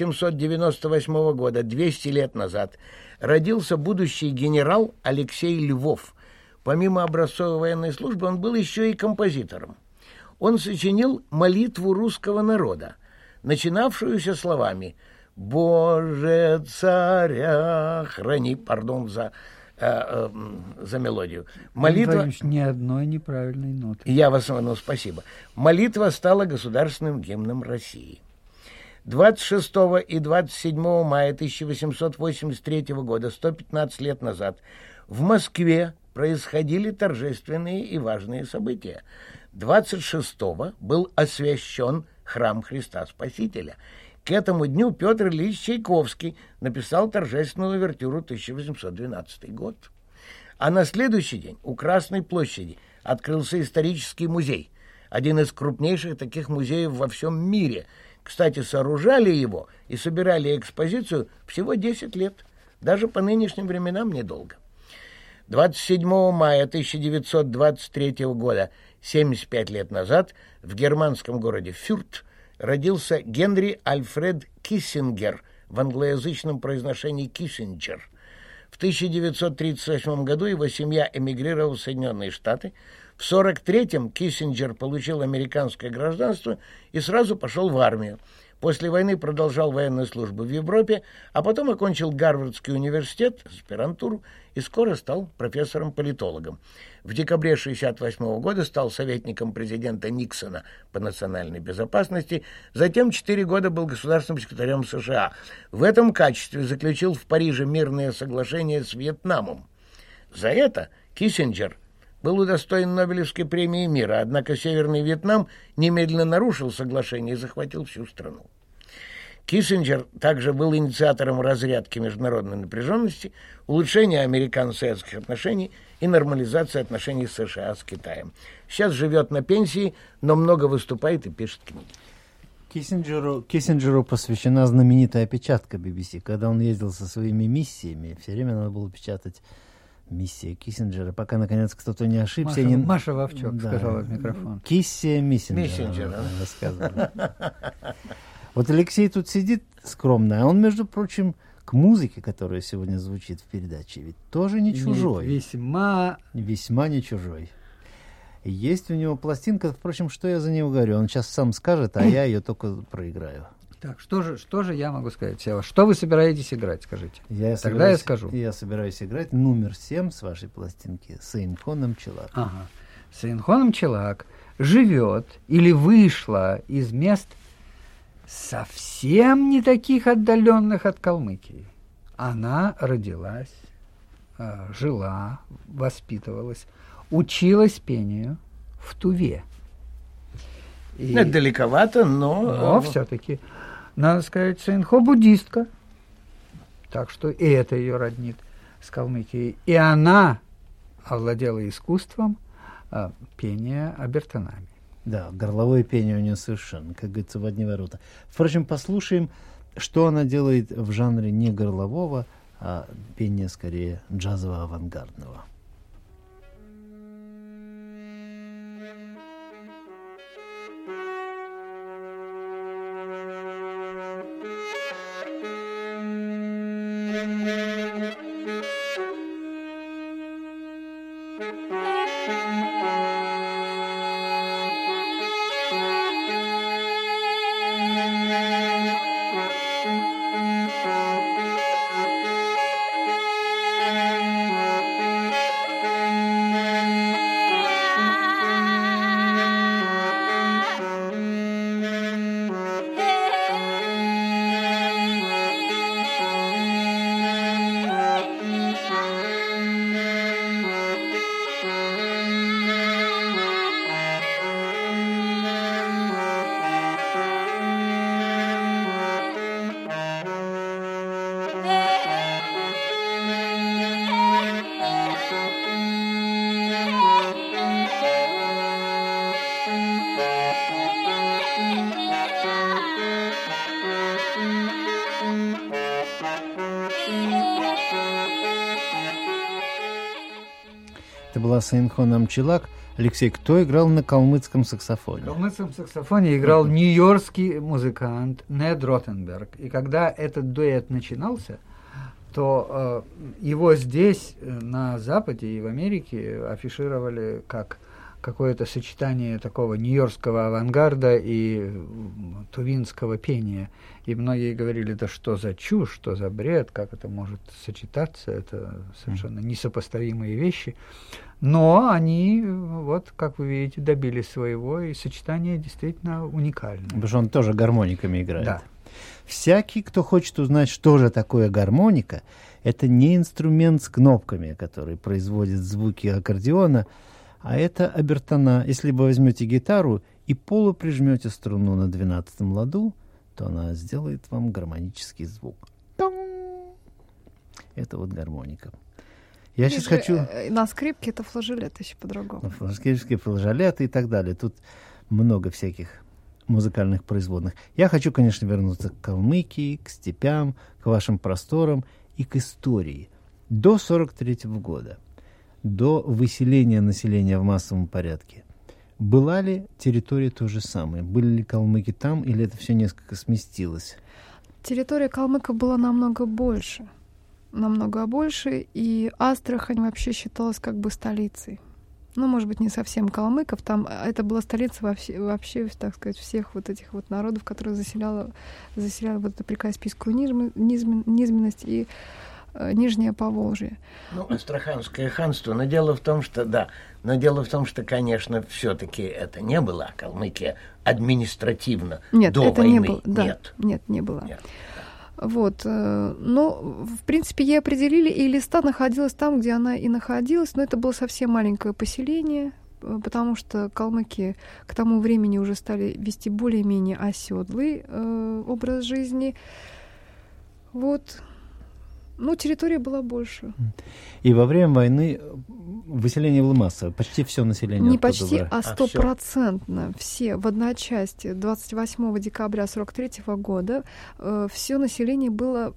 1798 года, 200 лет назад, родился будущий генерал Алексей Львов. Помимо образцовой военной службы, он был еще и композитором. Он сочинил молитву русского народа, начинавшуюся словами «Боже, царя храни», пардон за мелодию. Молитва... Ни одной неправильной ноты. Я вас, спасибо. Молитва стала государственным гимном России. 26 и 27 мая 1883 года, 115 лет назад, в Москве происходили торжественные и важные события. 26-го был освящен храм Христа Спасителя. К этому дню Петр Ильич Чайковский написал торжественную увертюру 1812 год. А на следующий день у Красной площади открылся исторический музей, один из крупнейших таких музеев во всем мире. Кстати, сооружали его и собирали экспозицию всего 10 лет, даже по нынешним временам недолго. 27 мая 1923 года, 75 лет назад, в германском городе Фюрт родился Генри Альфред Киссингер, в англоязычном произношении Киссинджер. В 1938 году его семья эмигрировала в Соединенные Штаты. В 1943-м Киссинджер получил американское гражданство и сразу пошел в армию. После войны продолжал военную службу в Европе, а потом окончил Гарвардский университет, аспирантуру, и скоро стал профессором-политологом. В декабре 1968 года стал советником президента Никсона по национальной безопасности, затем 4 года был государственным секретарем США. В этом качестве заключил в Париже мирное соглашение с Вьетнамом. За это Киссинджер был удостоен Нобелевской премии мира, однако Северный Вьетнам немедленно нарушил соглашение и захватил всю страну. Киссинджер также был инициатором разрядки международной напряженности, улучшения американо-советских отношений и нормализации отношений США с Китаем. Сейчас живет на пенсии, но много выступает и пишет книги. Киссинджеру посвящена знаменитая опечатка BBC. Когда он ездил со своими миссиями, все время надо было печатать миссия Киссинджера, пока, наконец, кто-то не ошибся. Маша Вовчок сказала в микрофон. Киссия Миссинджера. Вот Алексей тут сидит скромно, а он, между прочим, к музыке, которая сегодня звучит в передаче, ведь тоже не чужой. Весьма не чужой. Есть у него пластинка, впрочем, что я за него говорю? Он сейчас сам скажет, а я ее только проиграю. Так, что же я могу сказать, Сева? Что вы собираетесь играть, скажите? Я скажу. Я собираюсь играть номер 7 с вашей пластинки «Сейнхон Челак». Ага. Сейнхон Челак живет или вышла из мест совсем не таких отдаленных от Калмыкии. Она родилась, жила, воспитывалась, училась пению в Туве. Это далековато, но все-таки, надо сказать, Сайнхо буддистка. Так что и это ее роднит с Калмыкией. И она овладела искусством пения обертонами. Да, горловое пение у нее совершенно, как говорится, в одни ворота. Впрочем, послушаем, что она делает в жанре не горлового, а пения скорее джазово-авангардного. Это была Сайнхо Намчилак. Алексей, кто играл на калмыцком саксофоне? На калмыцком саксофоне играл нью-йоркский музыкант Нед Ротенберг. И когда этот дуэт начинался, то его здесь, на Западе и в Америке, афишировали как какое-то сочетание такого нью-йоркского авангарда и тувинского пения. И многие говорили, да что за чушь, что за бред, как это может сочетаться, это совершенно несопоставимые вещи. Но они, вот, как вы видите, добились своего, и сочетание действительно уникальное. Потому что он тоже гармониками играет. Да. Всякий, кто хочет узнать, что же такое гармоника, это не инструмент с кнопками, который производит звуки аккордеона, а это обертона. Если вы возьмете гитару и полуприжмете струну на 12-м ладу, то она сделает вам гармонический звук. Это вот гармоника. Я сейчас хочу... На скрипке это флажолет еще по-другому. Скрипки, флажолеты и так далее. Тут много всяких музыкальных производных. Я хочу, конечно, вернуться к Калмыкии, к степям, к вашим просторам и к истории. До 1943 года, до выселения населения в массовом порядке, была ли территория то же самое? Были ли калмыки там, или это все несколько сместилось? Территория калмыков была намного больше, и Астрахань вообще считалась как бы столицей. Ну, может быть, не совсем калмыков, там это была столица вообще, так сказать, всех вот этих вот народов, которые заселяли вот эту прикаспийскую низменность и Нижнее Поволжье. Ну, Астраханское ханство, но дело в том, что, конечно, все-таки это не была Калмыкия административно до это войны. Не было, да. Нет, не было. Нет. Вот, но, в принципе, ей определили, и Элиста находилась там, где она и находилась, но это было совсем маленькое поселение, потому что калмыки к тому времени уже стали вести более-менее оседлый образ жизни. Вот. Ну, территория была больше. И во время войны выселение было массовое. Почти все население. Не почти, а 100%. Все в одночасье 28 декабря 1943 года все население было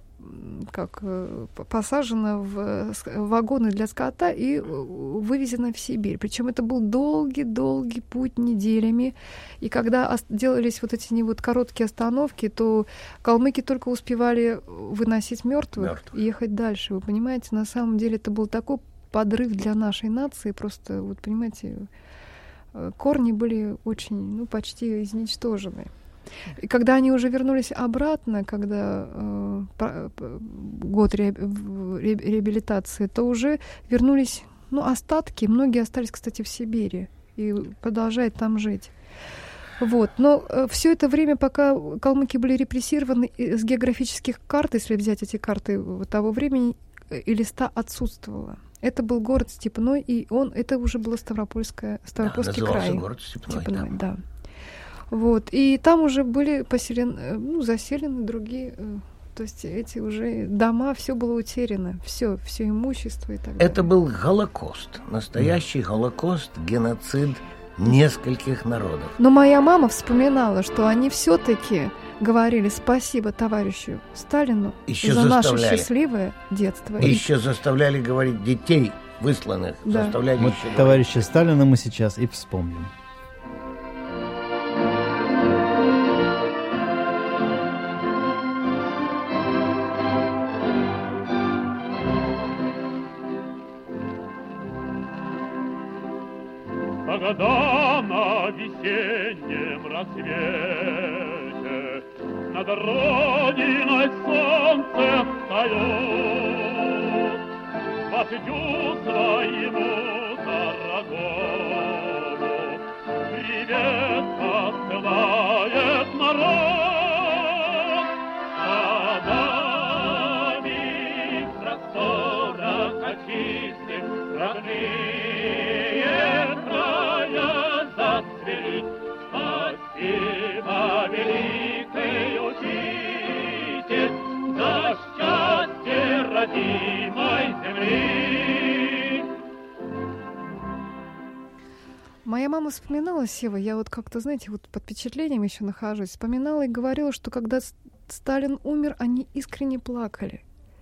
посажено в вагоны для скота и вывезено в Сибирь. Причем это был долгий путь неделями. И когда делались вот эти короткие остановки, то калмыки только успевали выносить мертвых и ехать дальше. Вы понимаете, на самом деле это был такой подрыв для нашей нации. Просто, вот понимаете, корни были очень, почти изничтожены. И когда они уже вернулись обратно, когда год реабилитации, то уже вернулись остатки. Многие остались, кстати, в Сибири и продолжают там жить. Вот. Но все это время, пока калмыки были репрессированы, с географических карт, если взять эти карты того времени, Элиста отсутствовала. Это был город степной, и это уже было Ставропольский край. Город степной, да. Вот. И там уже были заселены другие, то есть эти уже дома, все было утеряно, все имущество и так далее. Это был Холокост, настоящий Холокост, геноцид нескольких народов. Но моя мама вспоминала, что они все-таки говорили спасибо товарищу Сталину за наше счастливое детство. Еще заставляли говорить детей высланных. Да. Заставляли вот товарища Сталина мы сейчас и вспомним. Когда на весеннем рассвете над родиной солнце встает, вождю своему дорогому привет посылает народ. Домами в просторах очистых родные края зацвели. Спасибо, великий учитель, за счастье родимой земли. Моя мама вспоминала, Сева, я вот как-то, знаете, вот под впечатлением еще нахожусь, вспоминала и говорила, что когда Сталин умер, они искренне плакали.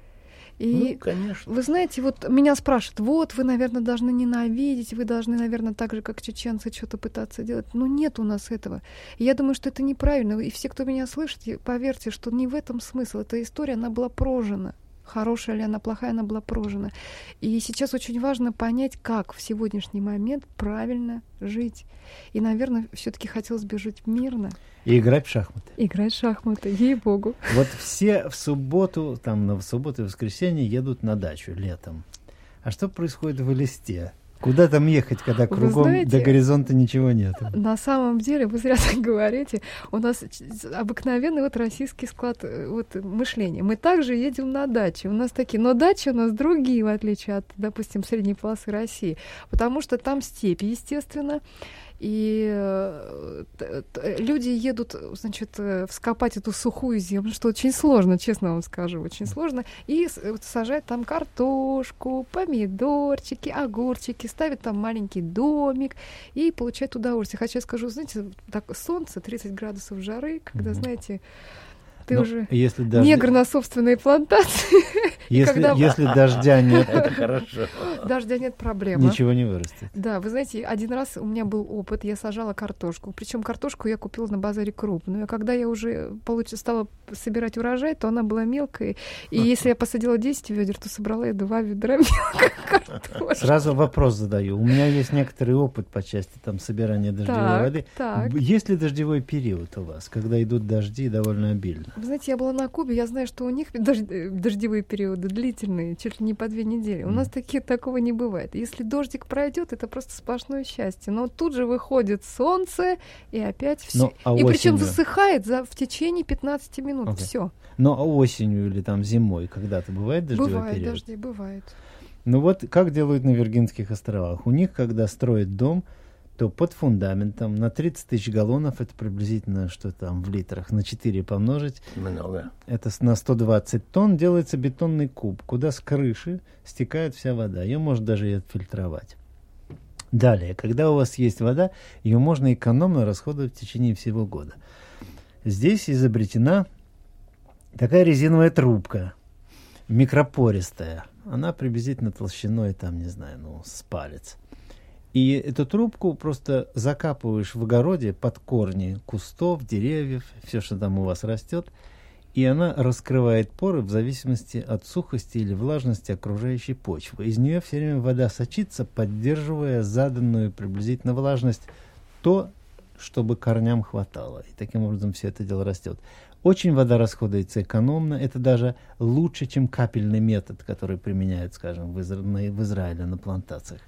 И конечно. Вы знаете, вот меня спрашивают, вот вы, наверное, должны ненавидеть, вы должны, наверное, так же, как чеченцы, что-то пытаться делать. Но нет у нас этого. И я думаю, что это неправильно. И все, кто меня слышит, поверьте, что не в этом смысл. Эта история, она была прожита. Хорошая ли она, плохая, она была прожита. И сейчас очень важно понять, как в сегодняшний момент правильно жить. И, наверное, все-таки хотелось бы жить мирно. И играть в шахматы. Играть в шахматы, ей-богу. Вот все в субботу, в субботу и воскресенье едут на дачу летом. А что происходит в Элисте? Куда там ехать, когда кругом знаете, до горизонта ничего нет? На самом деле, вы зря так говорите, у нас обыкновенный вот российский склад вот, мышления. Мы также едем на дачи. У нас такие, но дачи у нас другие, в отличие от, допустим, средней полосы России. Потому что там степь, естественно. И люди едут, значит, вскопать эту сухую землю, что очень сложно, честно вам скажу, очень сложно, и сажать там картошку, помидорчики, огурчики, ставят там маленький домик и получают удовольствие. Хотя я скажу, знаете, так солнце, 30 градусов жары, когда, знаете, ты уже если негр на собственной плантации. Если дождя нет, это хорошо. Дождя нет, проблема. Ничего не вырастет. Да, вы знаете, один раз у меня был опыт, я сажала картошку. Причем картошку я купила на базаре крупную. А когда я уже стала собирать урожай, то она была мелкая. И если я посадила 10 ведер, то собрала я 2 ведра мелкой картошки. Сразу вопрос задаю. У меня есть некоторый опыт по части собирания дождевой воды. Так. Есть ли дождевой период у вас, когда идут дожди довольно обильно? Вы знаете, я была на Кубе, я знаю, что у них дождевые периоды длительные, чуть ли не по 2 недели. У нас такого не бывает. Если дождик пройдет, это просто сплошное счастье. Но тут же выходит солнце, и опять все. И причем засыхает в течение 15 минут. Все. Но осенью или зимой когда-то бывает дождевой период? Бывает дожди, бывает. Ну вот как делают на Виргинских островах. У них, когда строят дом, то под фундаментом на 30 тысяч галлонов, это приблизительно, что там в литрах, на 4 помножить. Много. Это на 120 тонн делается бетонный куб, куда с крыши стекает вся вода. Ее можно даже и отфильтровать. Далее, когда у вас есть вода, ее можно экономно расходовать в течение всего года. Здесь изобретена такая резиновая трубка, микропористая. Она приблизительно толщиной, с палец. И эту трубку просто закапываешь в огороде под корни кустов, деревьев, все, что там у вас растет, и она раскрывает поры в зависимости от сухости или влажности окружающей почвы. Из нее все время вода сочится, поддерживая заданную приблизительно влажность, то, чтобы корням хватало. И таким образом все это дело растет. Очень вода расходуется экономно. Это даже лучше, чем капельный метод, который применяют, скажем, в Израиле на плантациях.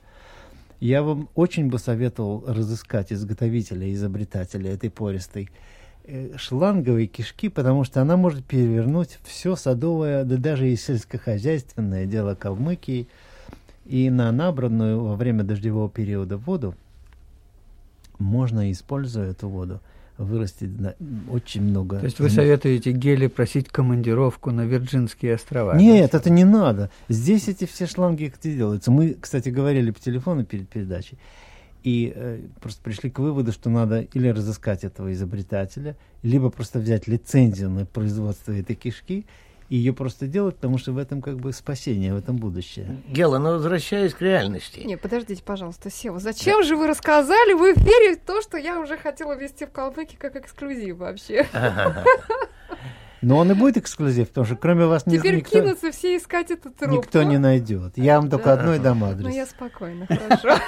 Я вам очень бы советовал разыскать изготовителя, изобретателя этой пористой шланговой кишки, потому что она может перевернуть все садовое, да даже и сельскохозяйственное дело Калмыкии. И на набранную во время дождевого периода воду можно, используя эту воду, вырастет очень много. То есть вы советуете Геле просить командировку на Вирджинские острова? Нет, это не надо. Здесь эти все шланги где делаются. Мы, кстати, говорили по телефону перед передачей, и просто пришли к выводу, что надо или разыскать этого изобретателя, либо просто взять лицензию на производство этой кишки и ее просто делать, потому что в этом как бы спасение, в этом будущее. Гела, но возвращаясь к реальности. Не, подождите, пожалуйста, Сева, зачем же вы рассказали в эфире то, что я уже хотела вести в Калмыкии как эксклюзив вообще? Но он и будет эксклюзив, потому что кроме вас теперь кинутся все искать эту трубку. Никто не найдет. Я вам только одной дам адрес. Ну, я спокойно, хорошо.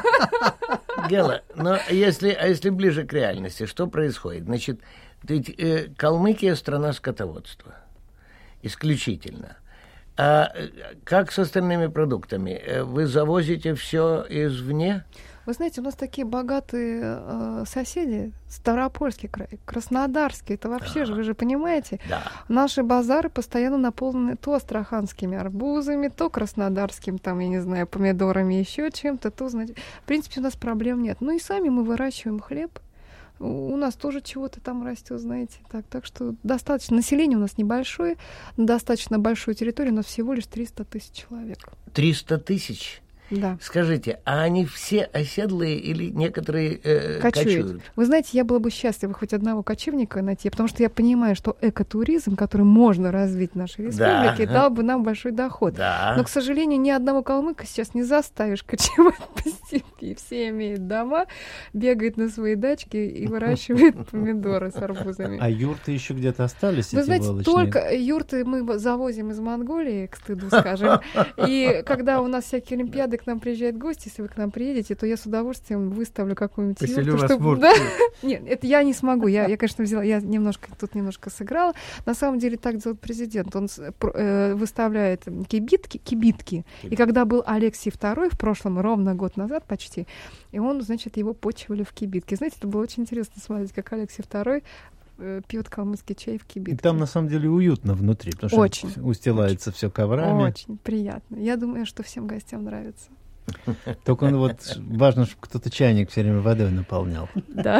Гела, но если ближе к реальности, что происходит? Значит, ведь Калмыкия страна скотоводства. Исключительно. А как с остальными продуктами? Вы завозите все извне? Вы знаете, у нас такие богатые соседи, Ставропольский край, Краснодарский, это вообще же, вы же понимаете, наши базары постоянно наполнены то астраханскими арбузами, то краснодарским, там, я не знаю, помидорами, еще чем-то, то, значит, в принципе, у нас проблем нет. Ну и сами мы выращиваем хлеб, у нас тоже чего-то там растет, знаете, так что достаточно, население у нас небольшое, на достаточно большую территорию, у нас всего лишь 300 тысяч человек. 300 тысяч? Да. Скажите, а они все оседлые или некоторые кочуют? Вы знаете, я была бы счастлива хоть одного кочевника найти, потому что я понимаю, что экотуризм, который можно развить в нашей республике, дал бы нам большой доход. Да. Но, к сожалению, ни одного калмыка сейчас не заставишь кочевать по степи. Все имеют дома, бегают на свои дачки и выращивают помидоры с арбузами. А юрты еще где-то остались? Вы знаете, только юрты мы завозим из Монголии, к стыду скажем. И когда у нас всякие олимпиады, к нам приезжают гости, если вы к нам приедете, то я с удовольствием выставлю какую-нибудь юрту, чтобы... Да? Нет, это я не смогу. Я, конечно, взяла, я немножко сыграла. На самом деле так делает президент. Он выставляет кибитки. И когда был Алексий II в прошлом, ровно год назад почти, и он, значит, его почивали в кибитке. Знаете, это было очень интересно смотреть, как Алексий II пьет калмыцкий чай в кибитке. И там, на самом деле, уютно внутри, потому что устилается все коврами. Очень приятно. Я думаю, что всем гостям нравится. Только вот важно, чтобы кто-то чайник все время водой наполнял. Да.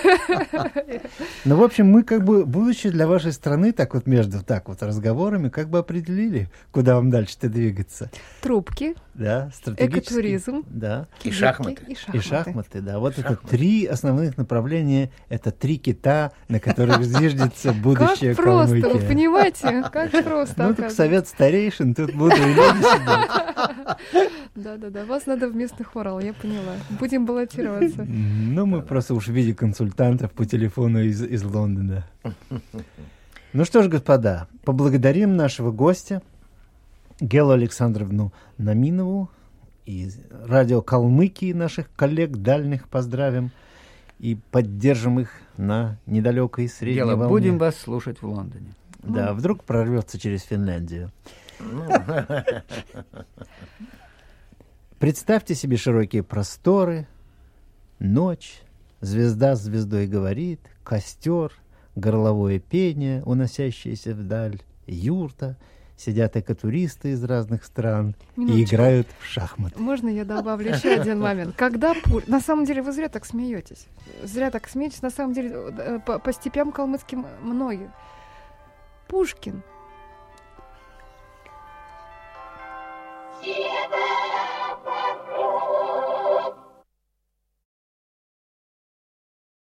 Ну, в общем, мы как бы будущее для вашей страны так вот между разговорами как бы определили, куда вам дальше-то двигаться. Трубки. Да, стратегический. Экотуризм. Да. И шахматы. И шахматы, да. Вот это 3 основных направления, это 3 кита, на которых зиждется будущее Калмыкии. Как просто, вы понимаете? Как просто. Ну, так совет старейшин, тут буду и люди сидеть. Да. Вас надо в местный хорал, я поняла. Будем баллотироваться. Ну, мы просто уж в виде консультантов по телефону из Лондона. Ну что ж, господа, поблагодарим нашего гостя, Гелу Александровну Наминову, из радио Калмыкии, наших коллег дальних поздравим и поддержим их на недалекой средней волне. Гела, будем вас слушать в Лондоне. Да, вдруг прорвется через Финляндию. Представьте себе широкие просторы, ночь, звезда с звездой говорит, костер, горловое пение, уносящееся вдаль, юрта, сидят экотуристы из разных стран и играют в шахматы. Можно я добавлю еще один момент? Когда на самом деле вы зря так смеетесь. На самом деле по степям калмыцким многие. Пушкин